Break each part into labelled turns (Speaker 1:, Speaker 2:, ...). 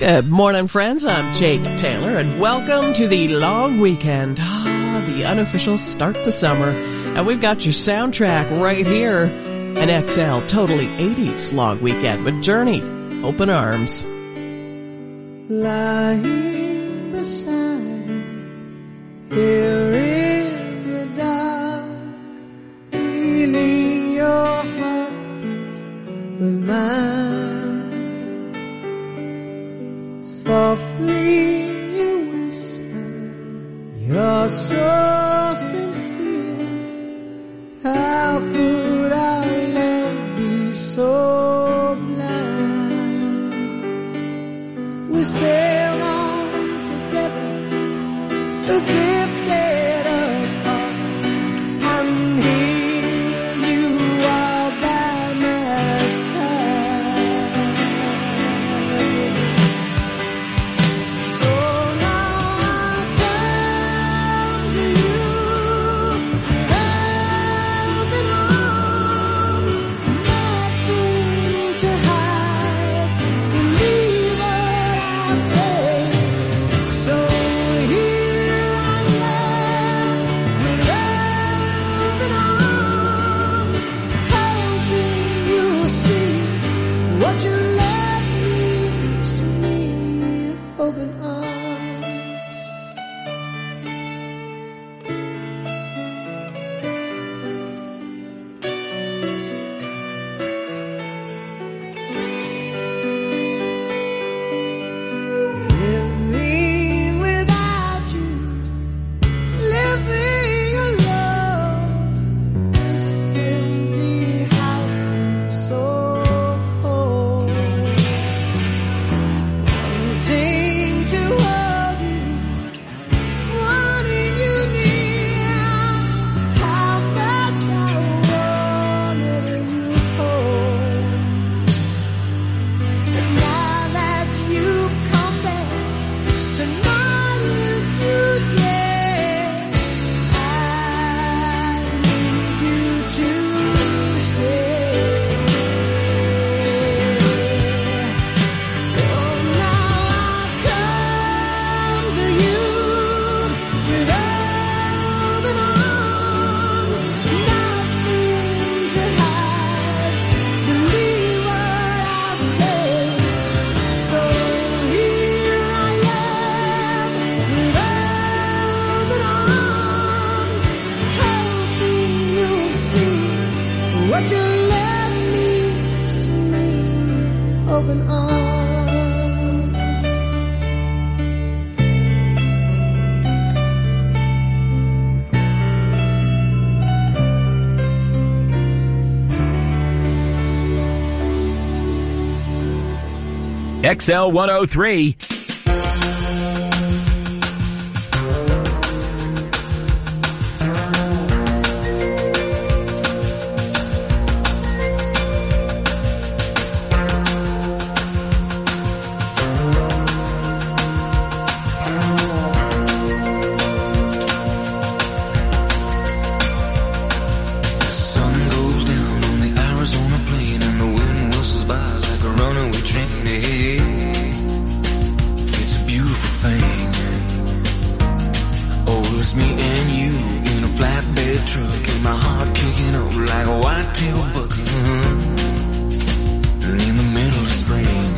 Speaker 1: Good morning, friends. I'm Jake Taylor, and welcome to the long weekend. The unofficial start to summer. And we've got your soundtrack right here. An XL Totally 80s long weekend with Journey, Open Arms.
Speaker 2: Lying beside you, here in the dark, feeling your heart with mine. Softly you whisper, you're so sincere. How could our love be so blind? We sailed on together, drifted apart, and here you are by my side. So now I come to you, open arms, nothing to hide, believe what I say. So here I am, with open arms, hoping you'll see what your love means to me. Open arms. Living without you, living alone. This empty house seems so cold. Wanting to hold you, wanting you near. How much I wanted you hold. And now that you've come back to my room today, I need you to stay. So now I come to you with open arms, nothing to hide, believe what I say. So here I am, with open arms, hoping you'll see what your love means to me. Open arms.
Speaker 3: XL 103.
Speaker 4: Sun goes down on the Arizona plain and the wind whistles by like a runaway train. Hey, it's a beautiful thing. Oh, it's me and you in a flatbed truck and my heart kicking up like a white-tail buck. And in the middle of spring,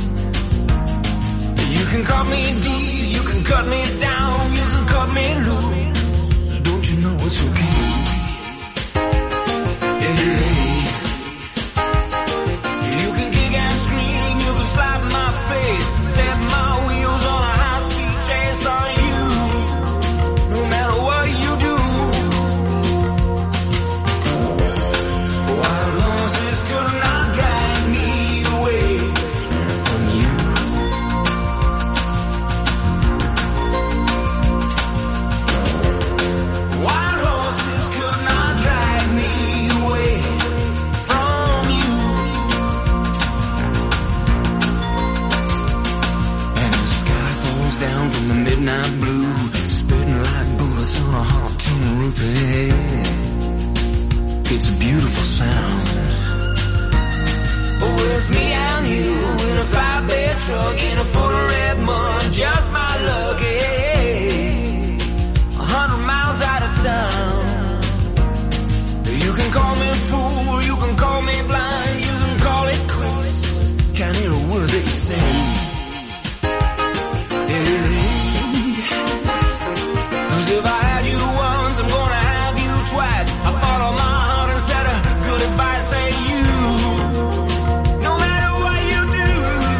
Speaker 4: you can cut me deep, you can cut me down, you can cut me loose. Don't you know it's okay? You can kick and scream, you can slap my face, set my wheels on a high-speed chase on you, no matter what you do. Wild horses could not drag me away from you. Wild horses could not drag me away from you. And the sky falls down from the midnight blue, spitting like bullets on a hot tin roof. Hey, it's a beautiful sound. Oh, it's me and you in a flatbed truck in a Ford just my luck, yeah. 100 miles out of town. You can call me fool, you can call me blind, you can call it quits. Can't hear a word that you say. Cause if I had you once, I'm gonna have you twice. I follow my heart instead of good advice. Say you, no matter what you do,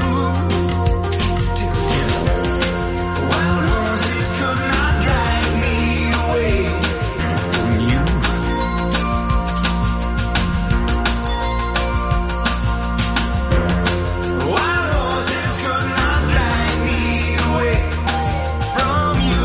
Speaker 4: wild horses could not drag me away from you. Wild horses could not drag me away from you.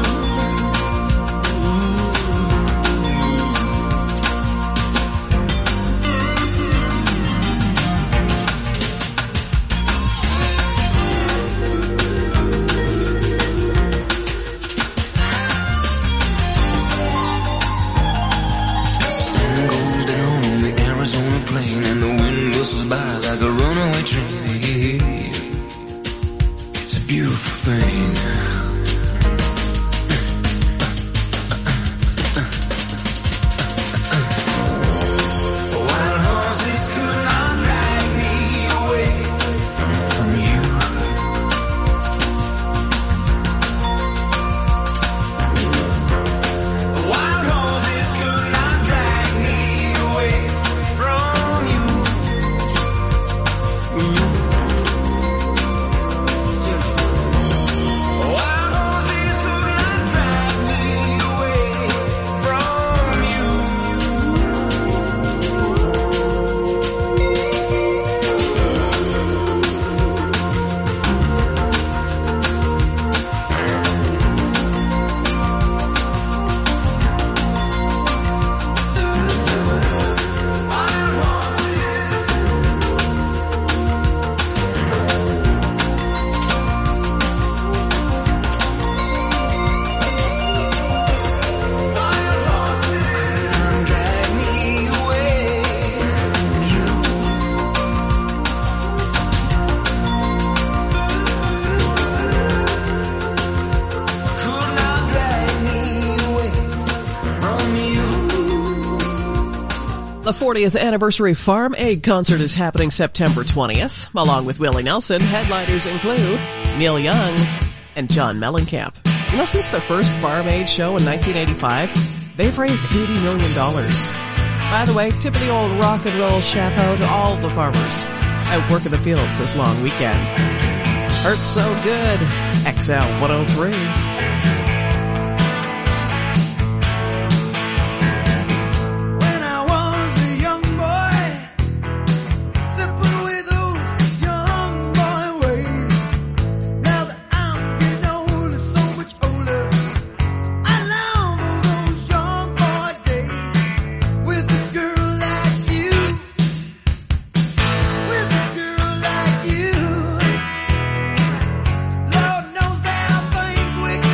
Speaker 4: Sun goes down on the Arizona plain and the wind whistles by like a runaway train. It's a beautiful thing. Wild horses could not drag me away from you. Wild horses could not drag me away from you. Wild horses could not drag me away from you. Drag me away from you. Could not drag me away from you.
Speaker 1: The 40th anniversary Farm Aid concert is happening September 20th. Along with Willie Nelson, headliners include Neil Young and John Mellencamp. You know, since the first Farm Aid show in 1985, they've raised $80 million. By the way, tip of the old rock and roll chapeau to all the farmers out working the fields this long weekend. Hurts so good. XL 103.
Speaker 2: When I was a young boy, simple with those young boy ways. Now that I'm getting older, so much older, I long for those young boy days with a girl like you, with a girl like you. Lord knows there are things we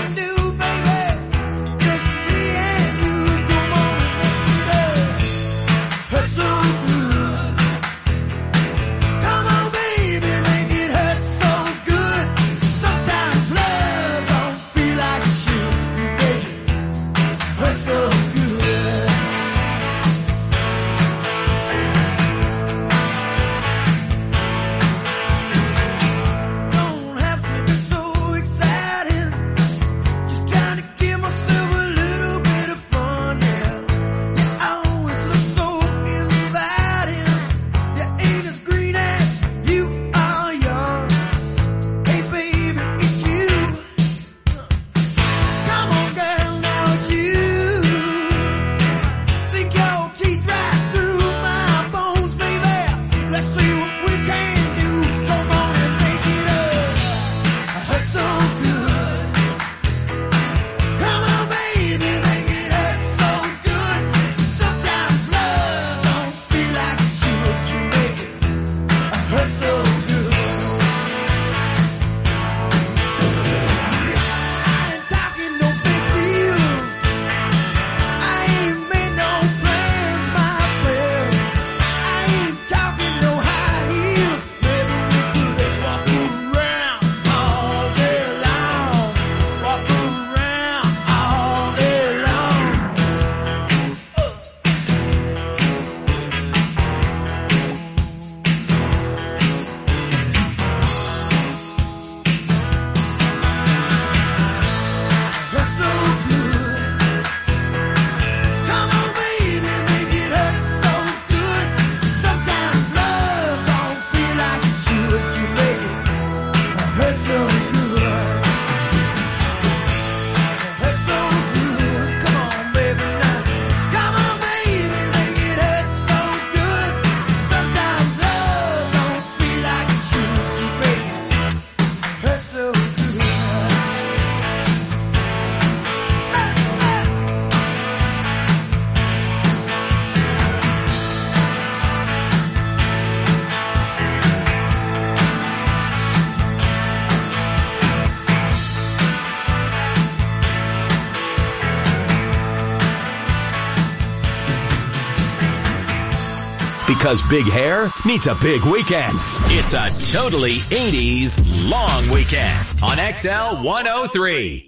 Speaker 3: Because big hair meets a big weekend. It's a totally 80s long weekend on XL 103.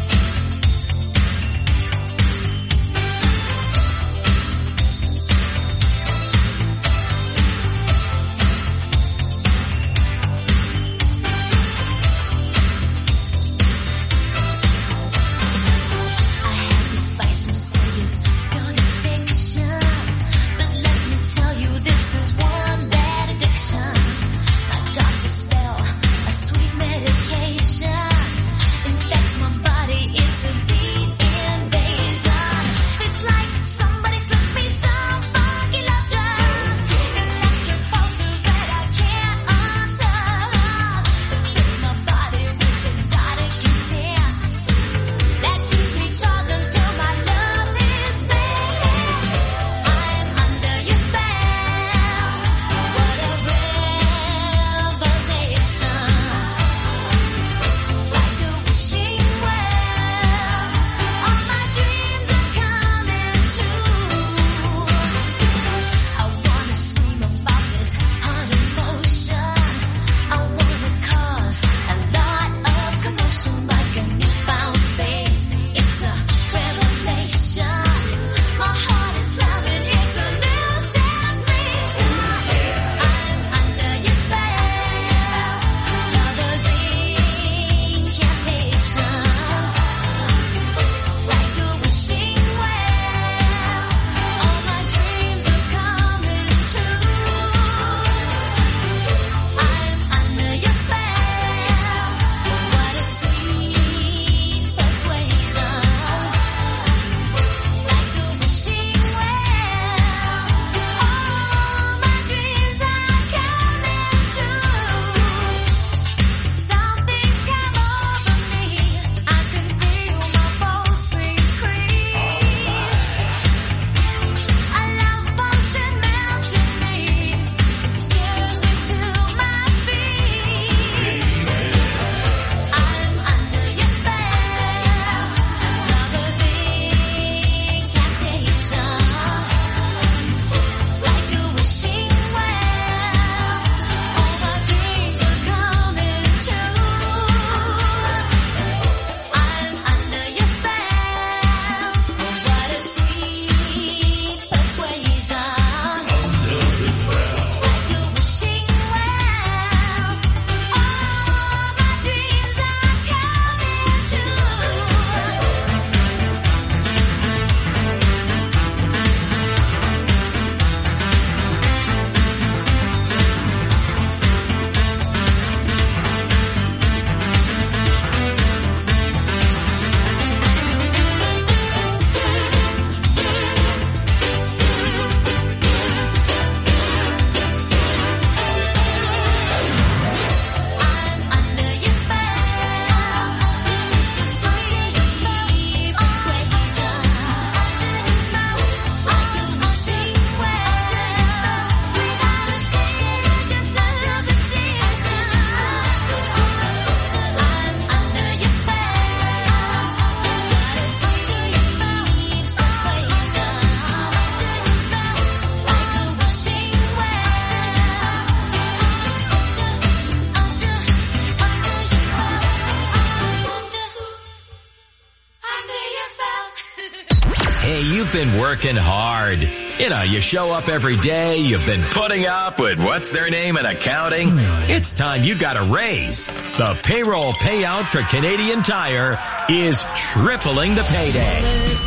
Speaker 3: You've been working hard. You know, you show up every day, you've been putting up with what's their name in accounting. It's time you got a raise. The payroll payout for Canadian Tire is tripling the payday.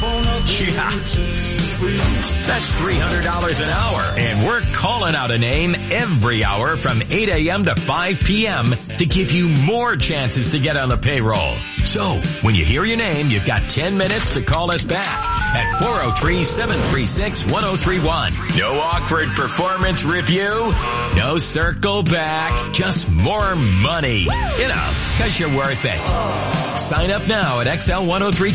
Speaker 3: Yeah. That's $300 an hour. And we're calling out a name every hour from 8 a.m. to 5 p.m. to give you more chances to get on the payroll. So, when you hear your name, you've got 10 minutes to call us back at 403-736-1031. No awkward performance review. No circle back. Just more money. You know, because you're worth it. Sign up now at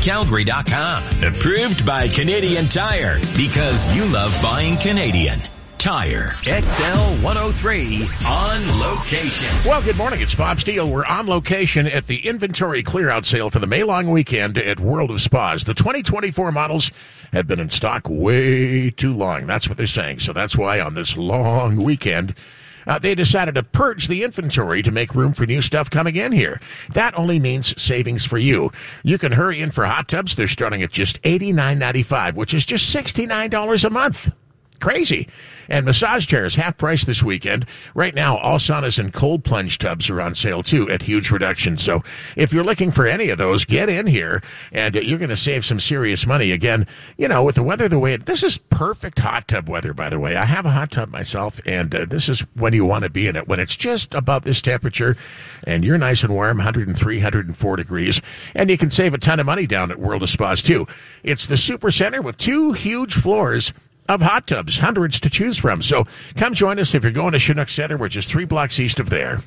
Speaker 3: XL103Calgary.com. Approved by Canadian Tire, because you love buying Canadian. Tire. XL 103 on location.
Speaker 5: Well, good morning. It's Bob Steele. We're on location at the inventory clear-out sale for the May long weekend at World of Spas. The 2024 models have been in stock way too long. That's what they're saying. So that's why on this long weekend, they decided to purge the inventory to make room for new stuff coming in here. That only means savings for you. You can hurry in for hot tubs. They're starting at just $89.95, which is just $69 a month. Crazy. And massage chairs, half price this weekend. Right now, all saunas and cold plunge tubs are on sale, too, at huge reduction. So if you're looking for any of those, get in here, and you're going to save some serious money. Again, you know, with the weather the way this is perfect hot tub weather, by the way. I have a hot tub myself, and this is when you want to be in it, when it's just above this temperature, and you're nice and warm, 103, 104 degrees, and you can save a ton of money down at World of Spas, too. It's the Super Center with 2 huge floors of hot tubs, hundreds to choose from. So come join us if you're going to Chinook Center, which is 3 blocks east of there.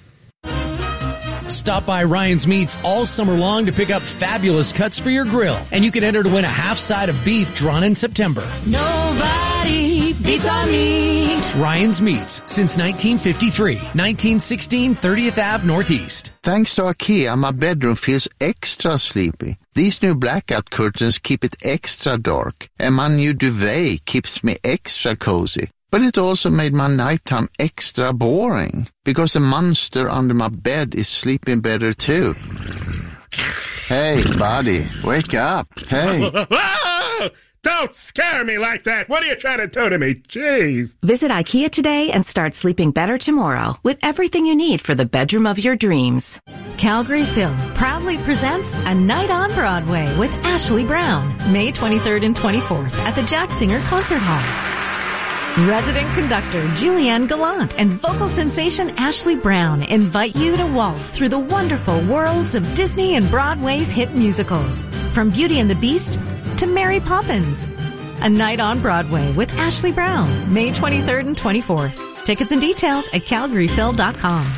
Speaker 6: Stop by Ryan's Meats all summer long to pick up fabulous cuts for your grill. And you can enter to win a half side of beef drawn in September.
Speaker 7: Nobody beats our meat.
Speaker 6: Ryan's Meats since 1953, 1916 30th Ave Northeast.
Speaker 8: Thanks to IKEA, my bedroom feels extra sleepy. These new blackout curtains keep it extra dark, and my new duvet keeps me extra cozy. But it also made my nighttime extra boring, because the monster under my bed is sleeping better too. Hey, buddy, wake up. Hey.
Speaker 9: Don't scare me like that. What are you trying to do to me? Jeez.
Speaker 10: Visit IKEA today and start sleeping better tomorrow with everything you need for the bedroom of your dreams.
Speaker 7: Calgary Film proudly presents A Night on Broadway with Ashley Brown, May 23rd and 24th at the Jack Singer Concert Hall. Resident conductor Julianne Gallant and vocal sensation Ashley Brown invite you to waltz through the wonderful worlds of Disney and Broadway's hit musicals, from Beauty and the Beast to Mary Poppins. A Night on Broadway with Ashley Brown, May 23rd and 24th. Tickets and details at calgaryphil.com.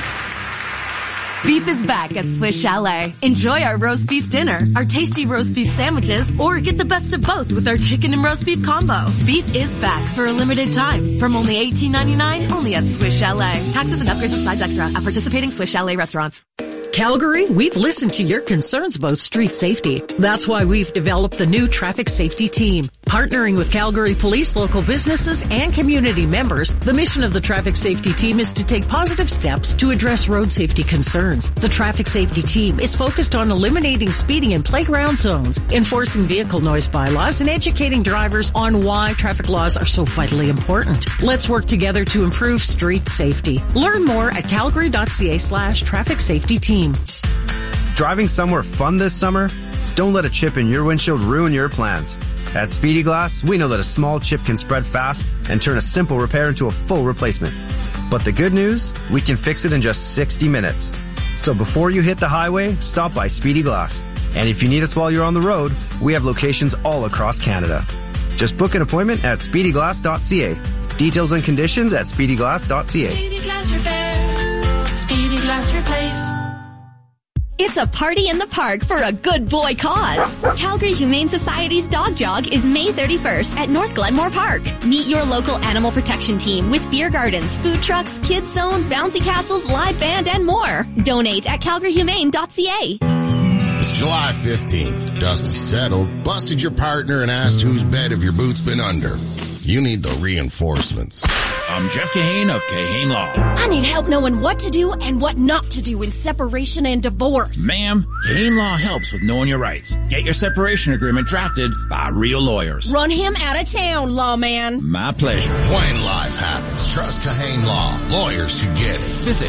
Speaker 11: Beef is back at Swiss Chalet. Enjoy our roast beef dinner, our tasty roast beef sandwiches, or get the best of both with our chicken and roast beef combo. Beef is back for a limited time from only $18.99 only at Swiss Chalet. Taxes and upgrades of sides extra at participating Swiss Chalet restaurants.
Speaker 1: Calgary, we've listened to your concerns about street safety. That's why we've developed the new traffic safety team. Partnering with Calgary police, local businesses, and community members, the mission of the traffic safety team is to take positive steps to address road safety concerns. The traffic safety team is focused on eliminating speeding in playground zones, enforcing vehicle noise bylaws, and educating drivers on why traffic laws are so vitally important. Let's work together to improve street safety. Learn more at calgary.ca/traffic safety team.
Speaker 12: Driving somewhere fun this summer? Don't let a chip in your windshield ruin your plans. At Speedy Glass, we know that a small chip can spread fast and turn a simple repair into a full replacement. But the good news, we can fix it in just 60 minutes. So before you hit the highway, stop by Speedy Glass. And if you need us while you're on the road, we have locations all across Canada. Just book an appointment at speedyglass.ca. Details and conditions at speedyglass.ca.
Speaker 7: Speedy Glass Repair. Speedy Glass Replace.
Speaker 11: It's a party in the park for a good boy cause. Calgary Humane Society's Dog Jog is May 31st at North Glenmore Park. Meet your local animal protection team with beer gardens, food trucks, kids zone, bouncy castles, live band, and more. Donate at calgaryhumane.ca.
Speaker 13: It's July 15th. Dust is settled, busted your partner, and asked whose bed have your boots been under. You need the reinforcements.
Speaker 14: I'm Jeff Kahane of Kahane Law.
Speaker 15: I need help knowing what to do and what not to do in separation and divorce.
Speaker 14: Ma'am, Kahane Law helps with knowing your rights. Get your separation agreement drafted by real lawyers.
Speaker 15: Run him out of town, lawman.
Speaker 14: My pleasure.
Speaker 13: When life happens, trust Kahane Law. Lawyers who get it.
Speaker 14: Visit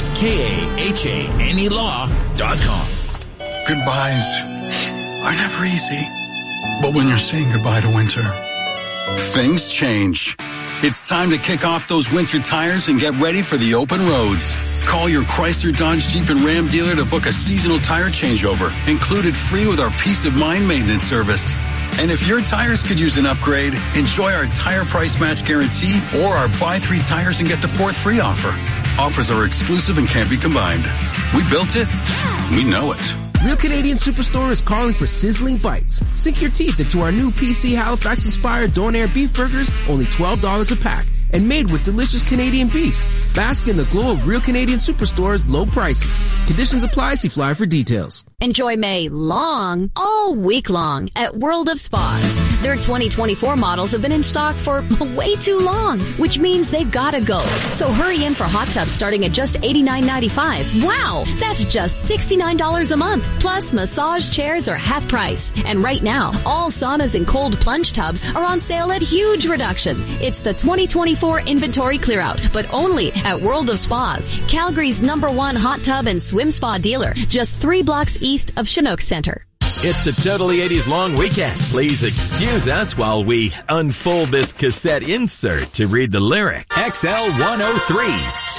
Speaker 14: KAHANElaw.com.
Speaker 16: Goodbyes are never easy. But when you're saying goodbye to winter, things change. It's time to kick off those winter tires and get ready for the open roads. Call your Chrysler, Dodge, Jeep, and Ram dealer to book a seasonal tire changeover, included free with our Peace of Mind maintenance service. And if your tires could use an upgrade, enjoy our tire price match guarantee or our buy 3 tires and get the 4th free offer. Offers are exclusive and can't be combined. We built it. We know it.
Speaker 17: Real Canadian Superstore is calling for sizzling bites. Sink your teeth into our new PC Halifax-inspired Donair beef burgers, only $12 a pack. and made with delicious Canadian beef. Bask in the glow of real Canadian Superstore's low prices. Conditions apply. See flyer for details.
Speaker 15: Enjoy May long, all week long at World of Spas. Their 2024 models have been in stock for way too long, which means they've got to go. So hurry in for hot tubs starting at just $89.95. Wow, that's just $69 a month. Plus, massage chairs are half price. And right now, all saunas and cold plunge tubs are on sale at huge reductions. It's the 2024 inventory clear out, but only at World of Spas, Calgary's #1 hot tub and swim spa dealer, just 3 blocks east of Chinook Center.
Speaker 3: It's a totally 80s long weekend. Please excuse us while we unfold this cassette insert to read the lyric. XL 103.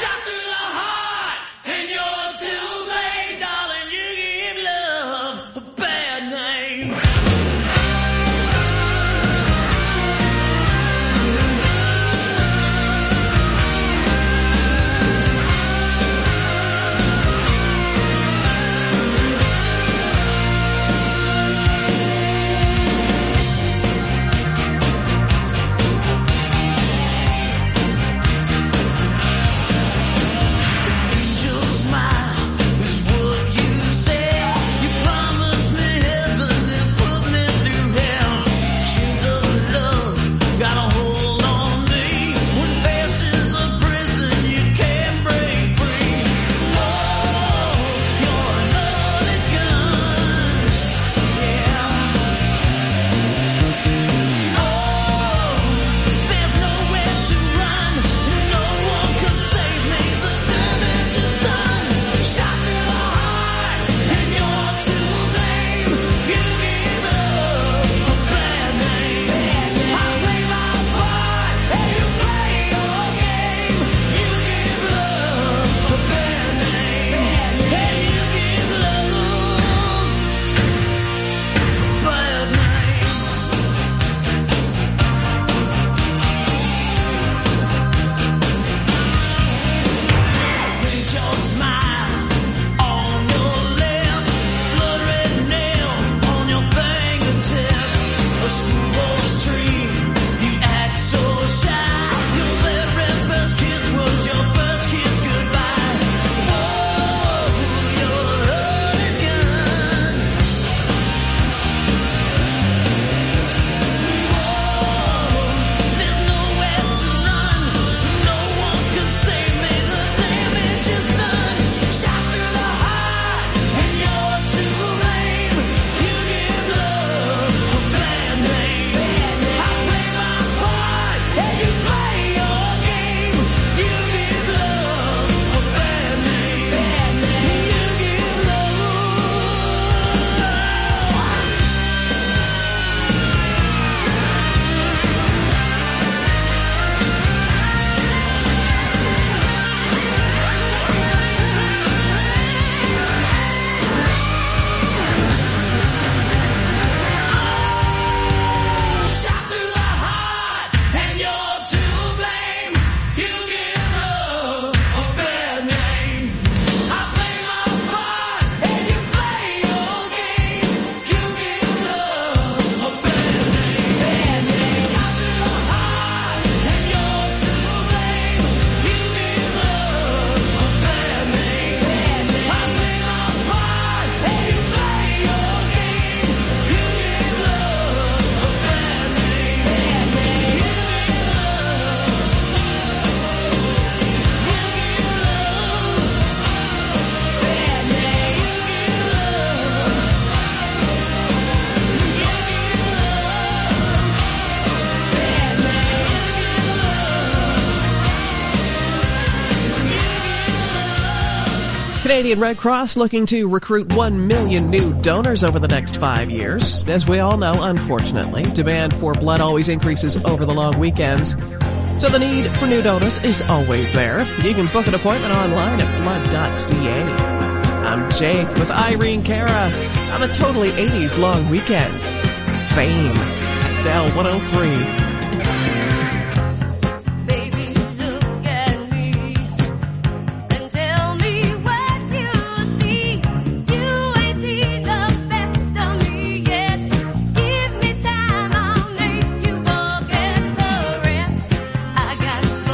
Speaker 1: Canadian Red Cross looking to recruit 1 million new donors over the next 5 years. As we all know, unfortunately, demand for blood always increases over the long weekends. So the need for new donors is always there. You can book an appointment online at blood.ca. I'm Jake with Irene Cara on the totally 80s long weekend. Fame. XL 103.
Speaker 2: I got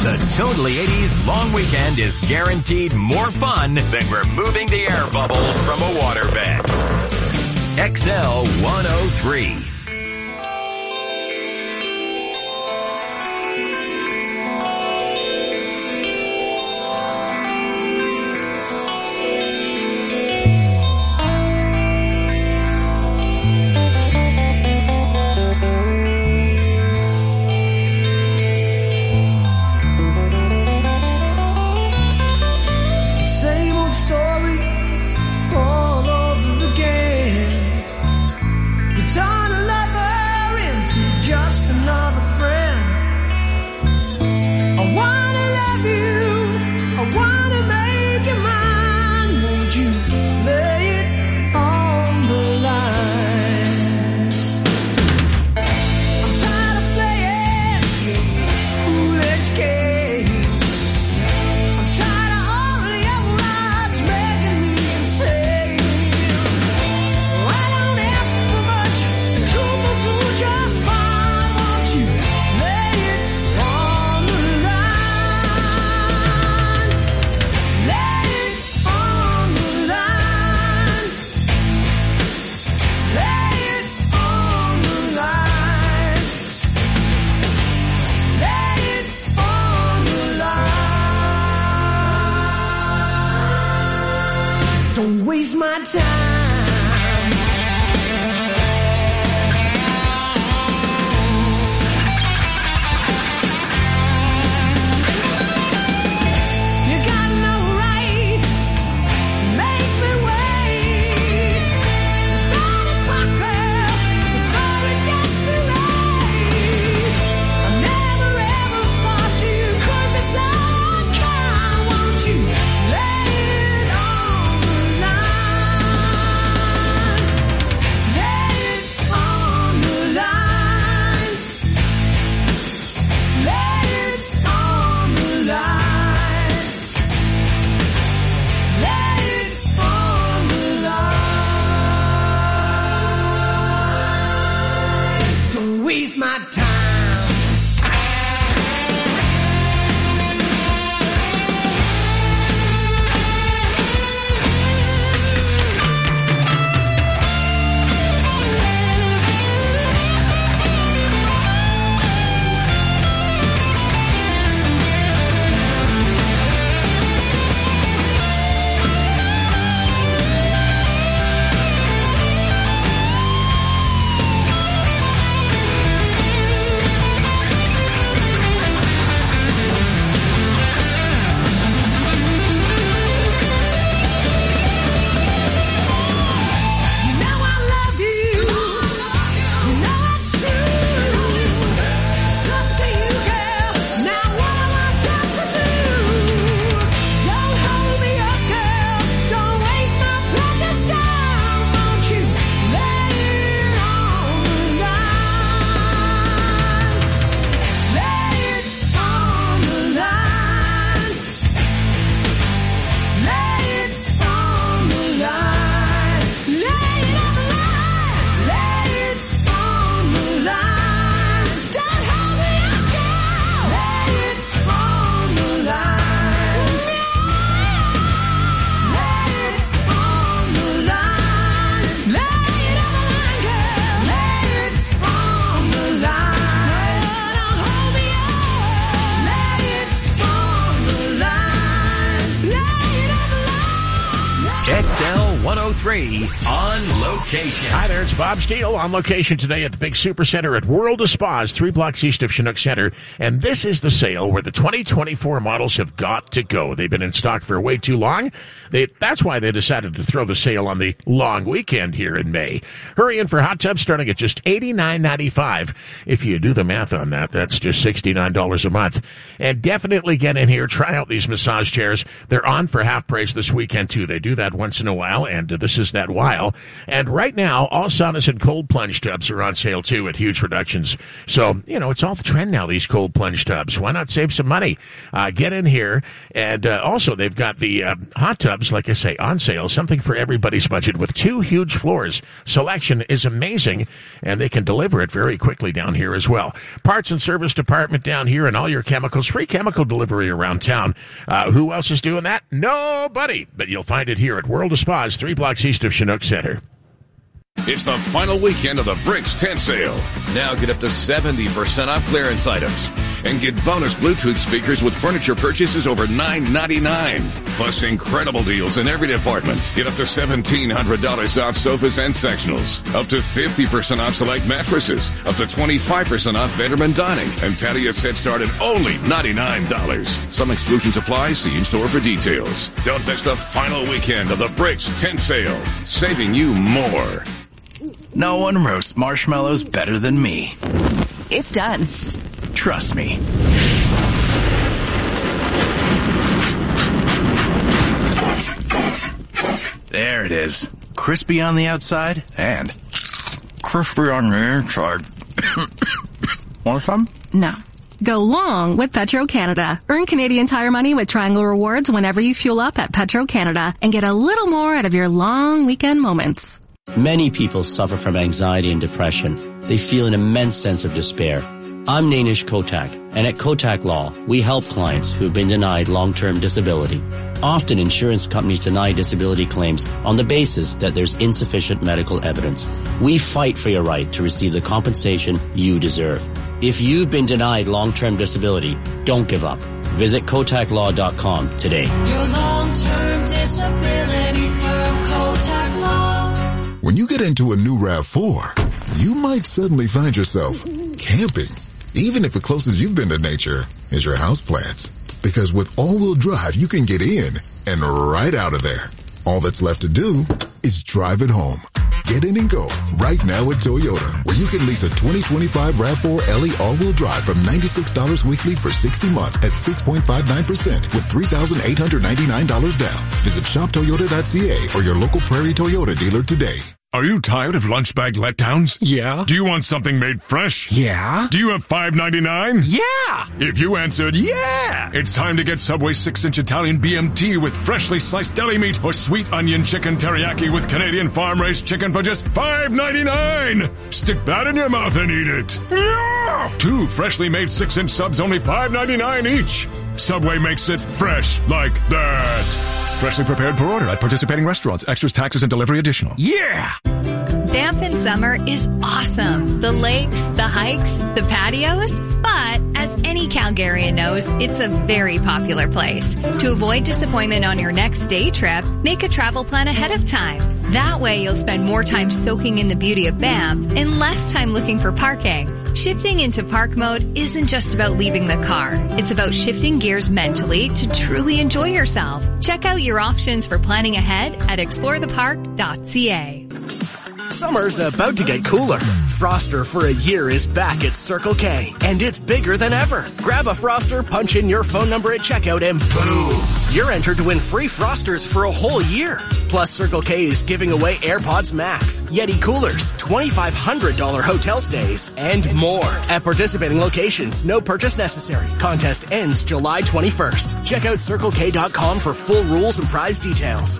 Speaker 3: The Totally 80s long weekend is guaranteed more fun than removing the air bubbles from a waterbed. XL 103.
Speaker 2: Same old story all over again. You turn a lover into just another friend. I wanna love you, I wanna make you mine. Won't you lay it on the line? I'm tired of playing your foolish games. I'm tired of all the other lies making me insane. I don't ask for much, the truth will do just fine. Won't you lay it on the line? Lay it on the line. Lay it on the line. Lay it on the line. Don't waste my time. You got no right to make me wait. Better talk, girl, before it gets too late. I never ever thought you could be so unkind. Won't you lay it on the line? Lay it on the line. Lay it on the line. Lay it on the line. Don't waste my time. You know I love you. You know it's true. It's up to you, girl. Now what am I got to do? Don't hold me up, girl. Don't waste my precious time. Won't you lay it on the line? Lay it on the line. Lay it on the line. Lay it on the line. Lay it on the line. Don't hold me up, girl. Lay it on the line. Lay it on the line. Lay it on the line, girl. Lay it on the line. Don't hold me up. Lay it on the line. Lay it on the line.
Speaker 3: XL 103 on location.
Speaker 5: Hi there, it's Bob Steele on location today at the Big Super Center at World of Spas, 3 blocks east of Chinook Center. And this is the sale where the 2024 models have got to go. They've been in stock for way too long. That's why they decided to throw the sale on the long weekend here in May. Hurry in for hot tubs starting at just $89.95. If you do the math on that, that's just $69 a month. And definitely get in here, try out these massage chairs. They're on for half price this weekend too. They do that once in a while, and This is that while. And right now, all saunas and cold plunge tubs are on sale, too, at huge reductions. So, it's all the trend now, these cold plunge tubs. Why not save some money? Get in here. And also, they've got the hot tubs, like I say, on sale. Something for everybody's budget with 2 huge floors. Selection is amazing, and they can deliver it very quickly down here as well. Parts and service department down here, and all your chemicals. Free chemical delivery around town. Who else is doing that? Nobody. But you'll find it here at World of Spas, 3 blocks east of Chinook Center.
Speaker 18: It's the final weekend of the Bricks Tent Sale. Now get up to 70% off clearance items. And get bonus Bluetooth speakers with furniture purchases over $9.99. Plus incredible deals in every department. Get up to $1,700 off sofas and sectionals. Up to 50% off select mattresses. Up to 25% off bedroom and dining. And patio sets start at only $99. Some exclusions apply. See in-store for details. Don't miss the final weekend of the Bricks Tent Sale. Saving you more.
Speaker 19: No one roasts marshmallows better than me.
Speaker 20: It's done.
Speaker 19: Trust me. There it is. Crispy on the outside and crispy on the inside. Want some?
Speaker 20: No. Go long with Petro-Canada. Earn Canadian Tire money with Triangle Rewards whenever you fuel up at Petro-Canada and get a little more out of your long weekend moments.
Speaker 21: Many people suffer from anxiety and depression. They feel an immense sense of despair. I'm Nainish Kotak, and at Kotak Law, we help clients who have been denied long-term disability. Often insurance companies deny disability claims on the basis that there's insufficient medical evidence. We fight for your right to receive the compensation you deserve. If you've been denied long-term disability, don't give up. Visit KotakLaw.com today.
Speaker 2: Your long-term disability firm, Kotak Law.
Speaker 22: When you get into a new RAV4, you might suddenly find yourself camping. Even if the closest you've been to nature is your houseplants. Because with all-wheel drive, you can get in and right out of there. All that's left to do is drive it home. Get in and go right now at Toyota, where you can lease a 2025 RAV4 LE all-wheel drive from $96 weekly for 60 months at 6.59% with $3,899 down. Visit shoptoyota.ca or your local Prairie Toyota dealer today.
Speaker 23: Are you tired of lunch bag letdowns?
Speaker 24: Yeah.
Speaker 23: Do you want something made fresh?
Speaker 24: Yeah.
Speaker 23: Do you have $5.99?
Speaker 24: Yeah.
Speaker 23: If you answered yeah, it's time to get Subway 6-inch Italian BMT with freshly sliced deli meat or sweet onion chicken teriyaki with Canadian farm-raised chicken for just $5.99. Stick that in your mouth and eat it. Yeah. 2 freshly made 6-inch subs, only $5.99 each. Subway makes it fresh like that. Freshly prepared per order at participating restaurants. Extras, taxes, and delivery additional.
Speaker 24: Yeah!
Speaker 25: Banff in summer is awesome. The lakes, the hikes, the patios. But as any Calgarian knows, it's a very popular place. To avoid disappointment on your next day trip, make a travel plan ahead of time. That way you'll spend more time soaking in the beauty of Banff and less time looking for parking. Shifting into park mode isn't just about leaving the car. It's about shifting gears mentally to truly enjoy yourself. Check out your options for planning ahead at explorethepark.ca.
Speaker 26: Summer's about to get cooler. Froster for a year is back at Circle K, and it's bigger than ever. Grab a Froster, punch in your phone number at checkout, and boom! You're entered to win free Frosters for a whole year. Plus, Circle K is giving away AirPods Max, Yeti coolers, $2,500 hotel stays, and more. At participating locations, no purchase necessary. Contest ends July 21st. Check out CircleK.com for full rules and prize details.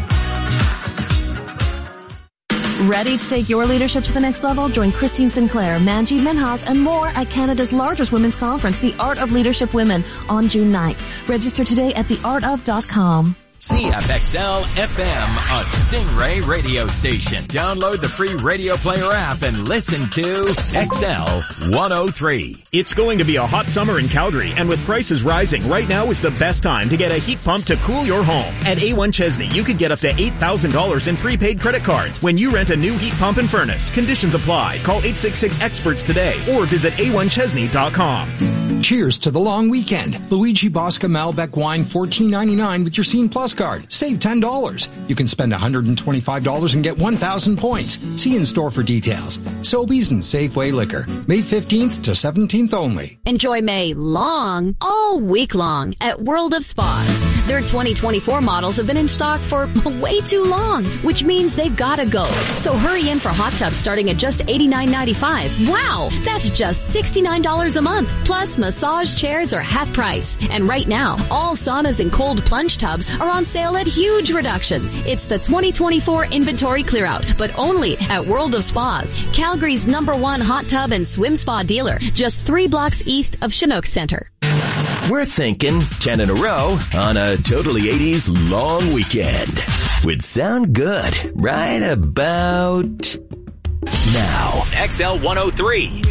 Speaker 27: Ready to take your leadership to the next level? Join Christine Sinclair, Manjeet Minhas, and more at Canada's largest women's conference, The Art of Leadership Women, on June 9th. Register today at theartof.com.
Speaker 3: CFXL FM, a Stingray radio station. Download the free Radio Player app and listen to XL 103.
Speaker 28: It's going to be a hot summer in Calgary, and with prices rising, right now is the best time to get a heat pump to cool your home. At A1 Chesney, you could get up to $8,000 in prepaid credit cards when you rent a new heat pump and furnace. Conditions apply. Call 866-EXPERTS today or visit a1chesney.com.
Speaker 29: Cheers to the long weekend. Luigi Bosca Malbec wine, $14.99 with your Scene Plus card. Save $10. You can spend $125 and get 1,000 points. See in store for details. Sobeys and Safeway Liquor. May 15th to 17th only.
Speaker 15: Enjoy May long, all week long at World of Spas. Their 2024 models have been in stock for way too long, which means they've gotta go. So hurry in for hot tubs starting at just $89.95. Wow, that's just $69 a month. Plus, massage chairs are half price. And right now, all saunas and cold plunge tubs are on sale at huge reductions. It's the 2024 inventory clearout, but only at World of Spas, Calgary's #1 hot tub and swim spa dealer, just 3 blocks east of Chinook Center.
Speaker 3: We're thinking 10 in a row on a totally 80s long weekend. Would sound good right about now.
Speaker 4: XL 103.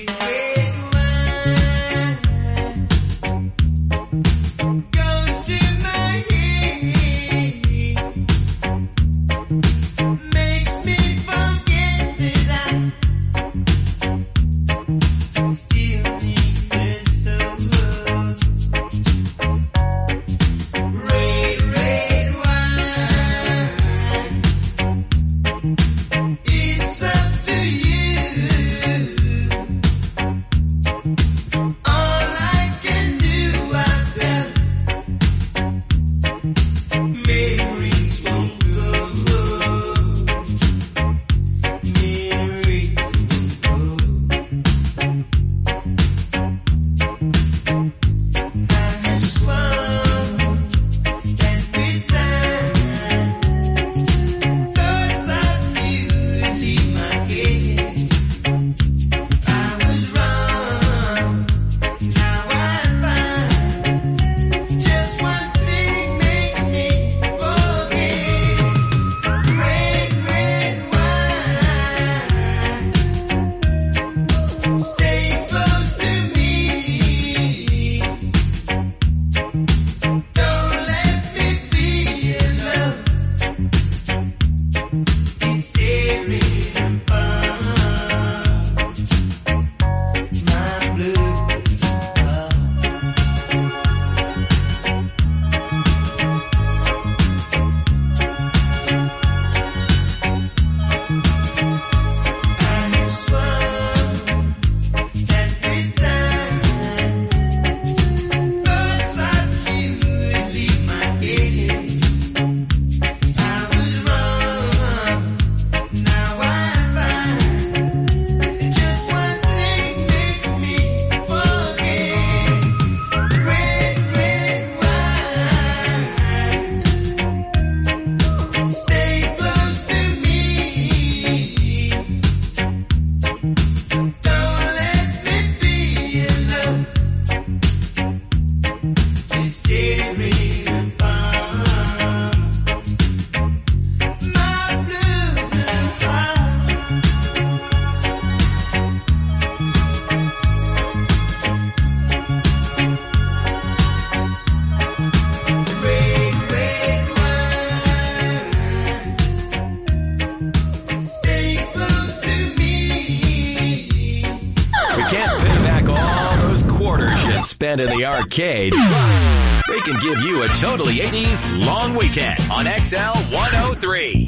Speaker 3: Spend in the arcade, but we can give you a totally 80s long weekend on XL 103.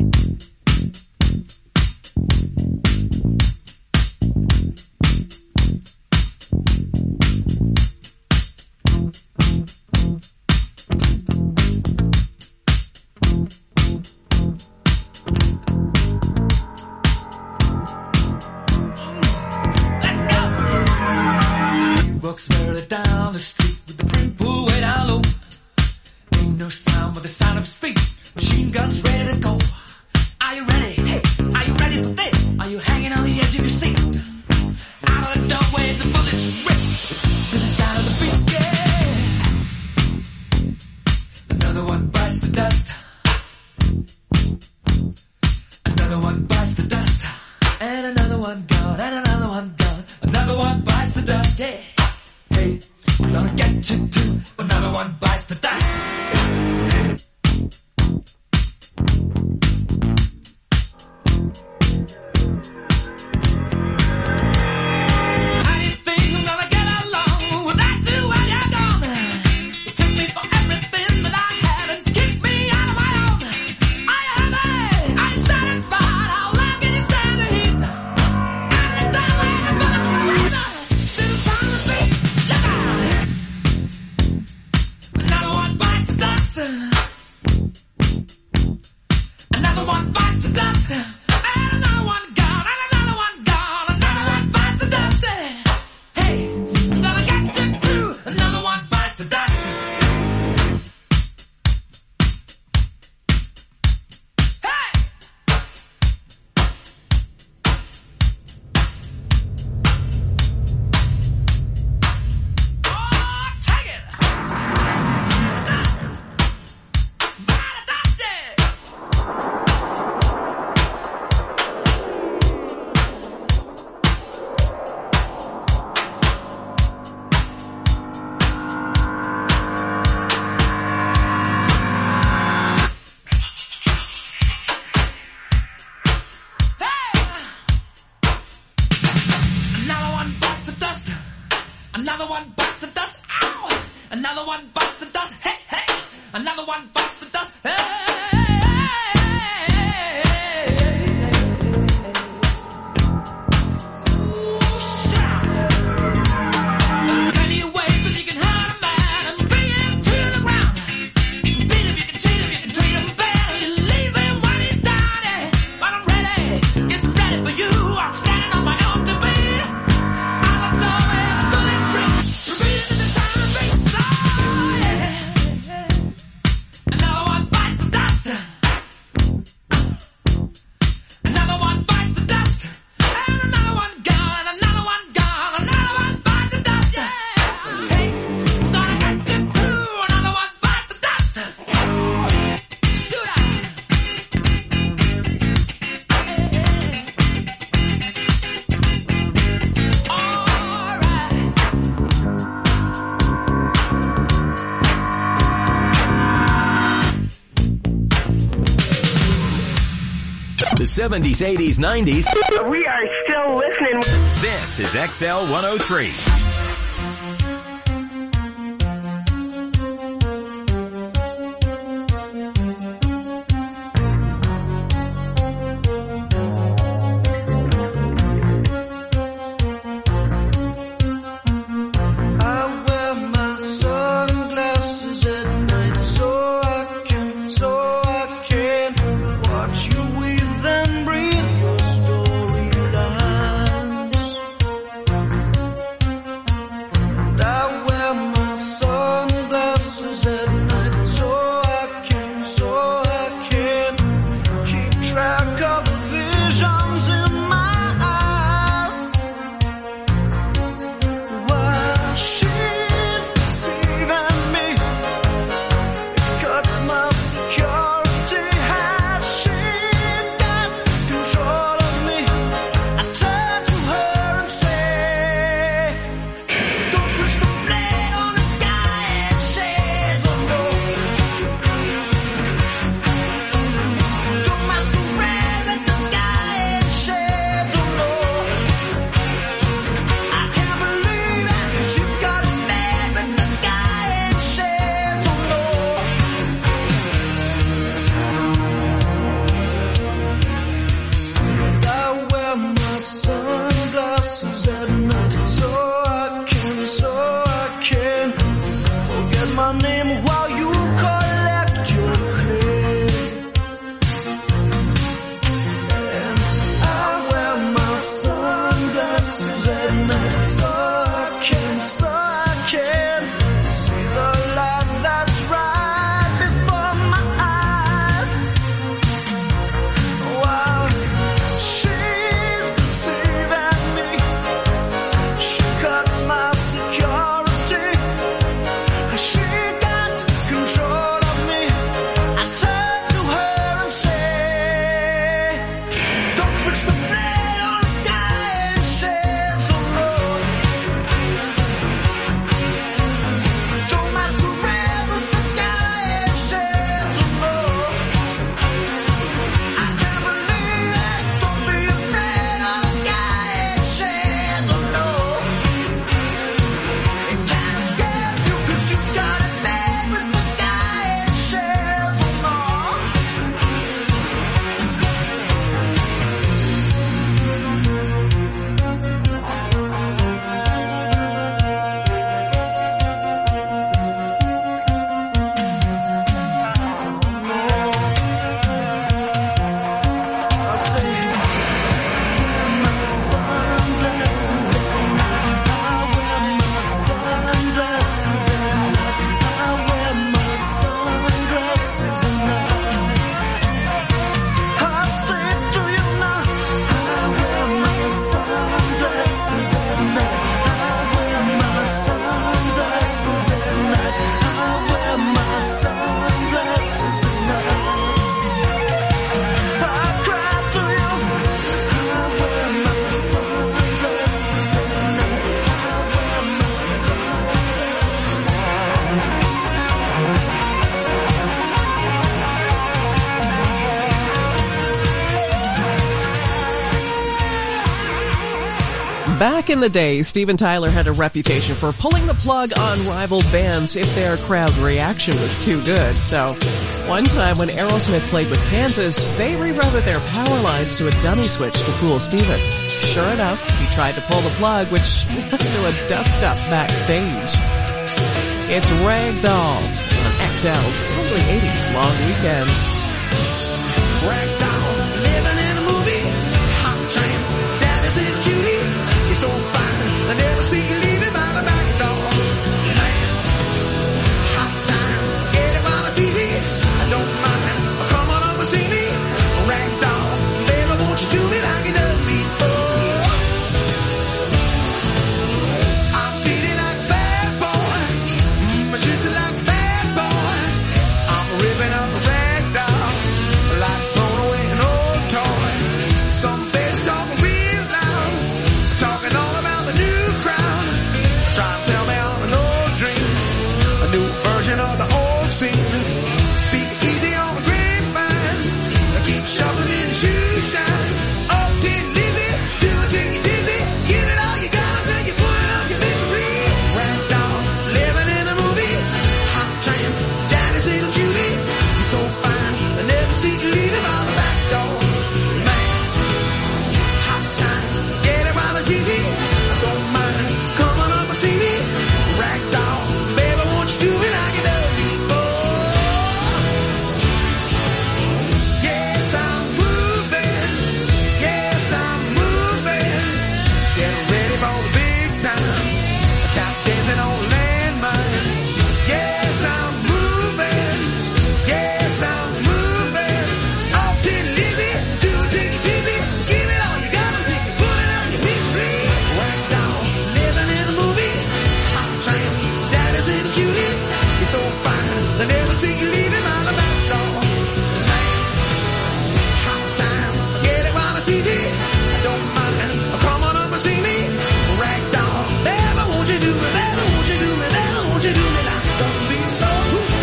Speaker 2: Walks merrily down the street with the brim pulled way down low. Ain't no sound but the sound of his feet. Machine guns ready to go. Are you ready? Hey, are you ready for this? Are you hanging on the edge of your seat? Out of the doorway, the bullets rip to the sound of the beat. Yeah. Another one bites the dust. Another one bites the dust. And another one gone. And another one gone. Another one bites the dust. Yeah. Hey, I'm gonna get you too. Another one bites the dust. How do you think I'm gonna get along without you when you're gone? You took me for everything that I had and kicked me out of my own. Are you happy? Are you satisfied? How long can you stand the heat? Anytime I have a breather, to the sound of the beat. Another one dust. Another one bites the dust. And another one gone. And another one gone. Another one bites the dust. Hey, I'm gonna get you too. Another one bites the dust. Another one bites the dust. Ow! Another one bites the dust. Hey, hey! Another one bites the dust. Hey! Ooh, shout! There are plenty of ways that you can hurt a man and bring him to the ground. You can beat him, you can cheat him, you can treat him bad. You leave him when he's down. But I'm ready, yes, I'm ready for you. I'm standing on my own to beat.
Speaker 3: The 70s, 80s, 90s.
Speaker 4: We are still listening.
Speaker 3: This is XL 103.
Speaker 2: She got
Speaker 1: Back in the day, Steven Tyler had a reputation for pulling the plug on rival bands if their crowd reaction was too good. So, one time when Aerosmith played with Kansas, they rerouted their power lines to a dummy switch to fool Steven. Sure enough, he tried to pull the plug, which led to a dust-up backstage. It's Ragdoll on XL's Totally 80s Long Weekend.
Speaker 2: Ragdoll, living in a movie, hot train, daddy's in a cutie. You're so fine, I never see you leaving by the back door. Man, hot time, get it while it's easy. I don't mind, come on over and see me. Ragdoll, baby, won't you do me like you done before? I'm feeling like a bad boy, my shoes are like a bad boy. I'm ripping up a ragdoll, like throwing away an old toy. Some babies talking real loud, talking all about the new crowd. Try to tell me I'm an old dream, a new version of the old scene. Speak easy on the grapevine, I keep shoving in the shoe shine. Oh, did Lizzie, do it till you're dizzy. Give it all you got till you put it up your misery. Ragdoll, living in a movie, hot train, daddy's little cutie. You're so fine, I never see you leaving by the back door. Man, hot times, get it while it's easy. I don't mind, come on up and see me. Ragdoll, baby, won't you do me like you done before? Yes, I'm moving. Yes, I'm moving. Getting ready for the big time. Tap dancing on the landmine. Yes, I'm moving. Yes, I'm moving. Off to Lizzie, do it till you're dizzy. Give it all you got until you put it on your misery. Ragdoll, living in a movie, hot train, daddy's in a cutie. You're so fine, they never see you leaving out the back door. Man, hot time, get it while it's easy. I don't mind, come on up and see me. Ragdoll, baby, won't you do me, baby, won't you do me, baby, won't you do me like you done before?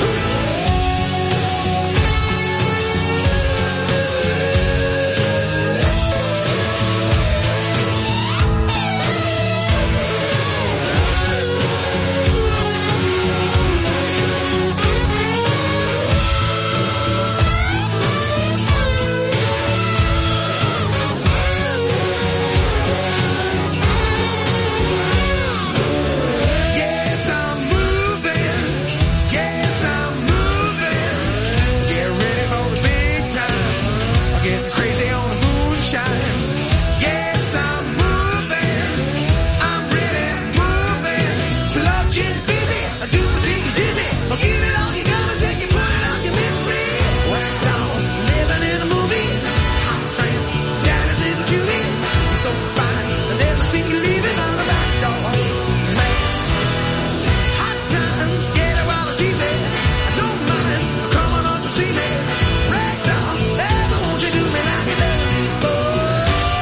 Speaker 2: Yes, I'm moving. Yes, I'm moving. Get ready for the big time. I'm getting crazy on the moonshine. Yes, I'm moving. I'm really moving. Slow gin busy. I do it till you're dizzy. I'll give it all you got until you put it on your misery. Ragdoll, living in a movie. Hot train, daddy's in a cutie. You're so fine, I never see you leaving on the back door. Man, hot time, get it while it's easy. I don't mind, come on up and see me. Ragdoll, baby, won't you do me like you done before?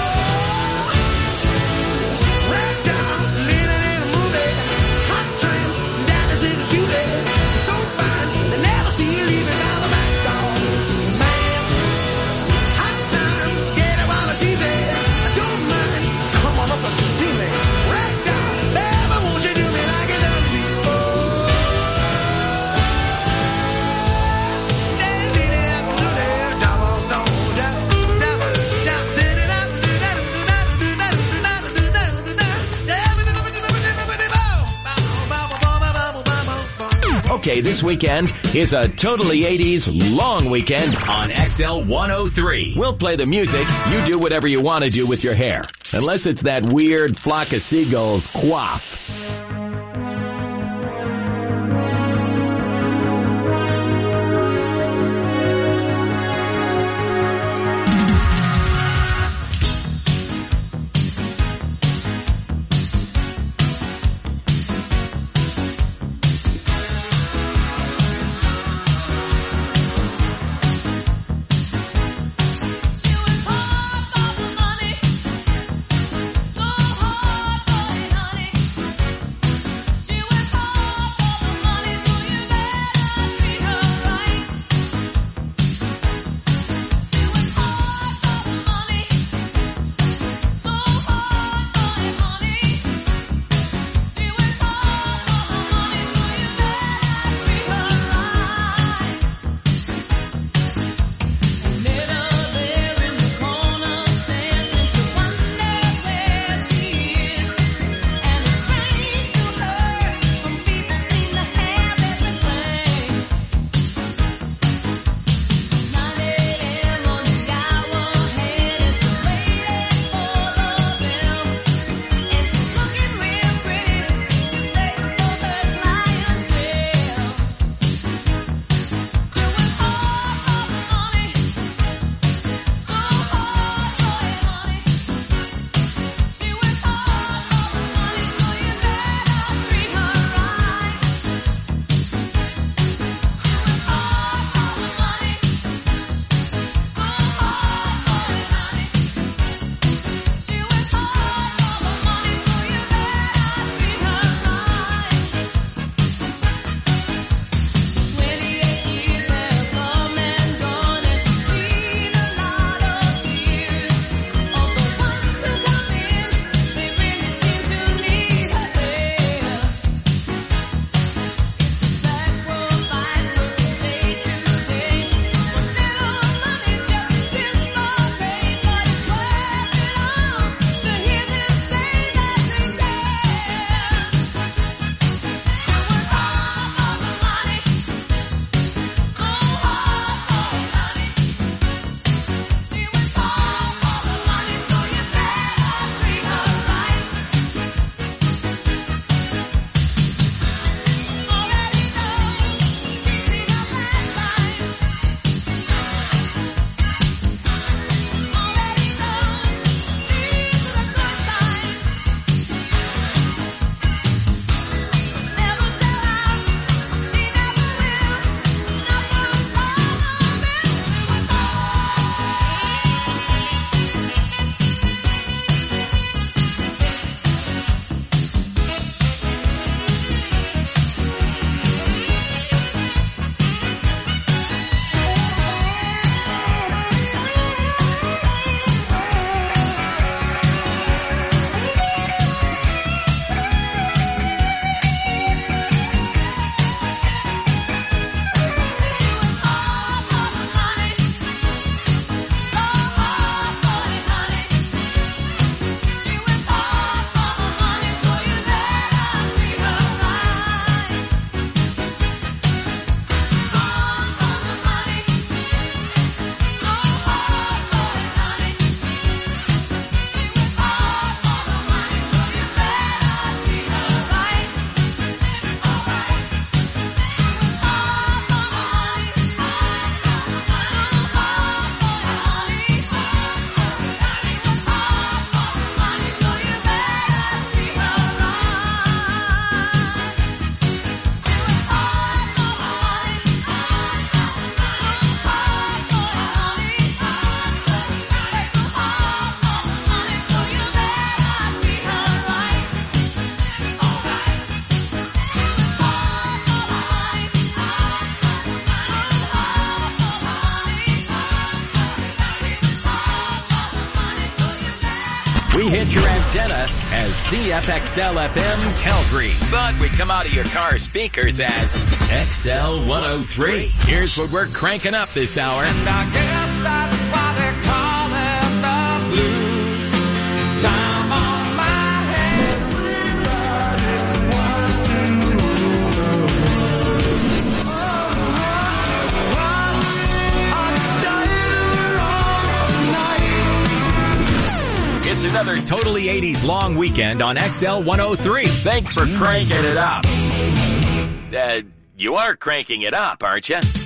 Speaker 2: Ragdoll, living in a movie. Hot train, daddy's in a cutie. You're so fine, they never see you leaving on the back door. Man, hot time, get it while it's easy. I don't mind, come on up and see me. Ragdoll, baby, won't you do me like you done before?
Speaker 3: Okay, this weekend is a totally 80s long weekend on XL 103. We'll play the music. You do whatever you want to do with your hair. Unless it's that weird flock of seagulls quaff.
Speaker 2: Money, so hard, boy, honey.
Speaker 3: hit your antenna as CFXL FM Calgary. But we come out of your car speakers as XL 103. Here's what we're cranking up this hour.
Speaker 2: And I guess that's why they call it the blues. Time on my head. Everybody wants to
Speaker 3: It's another totally 80s long weekend on XL 103. Thanks for cranking it up. You are cranking it up, aren't you?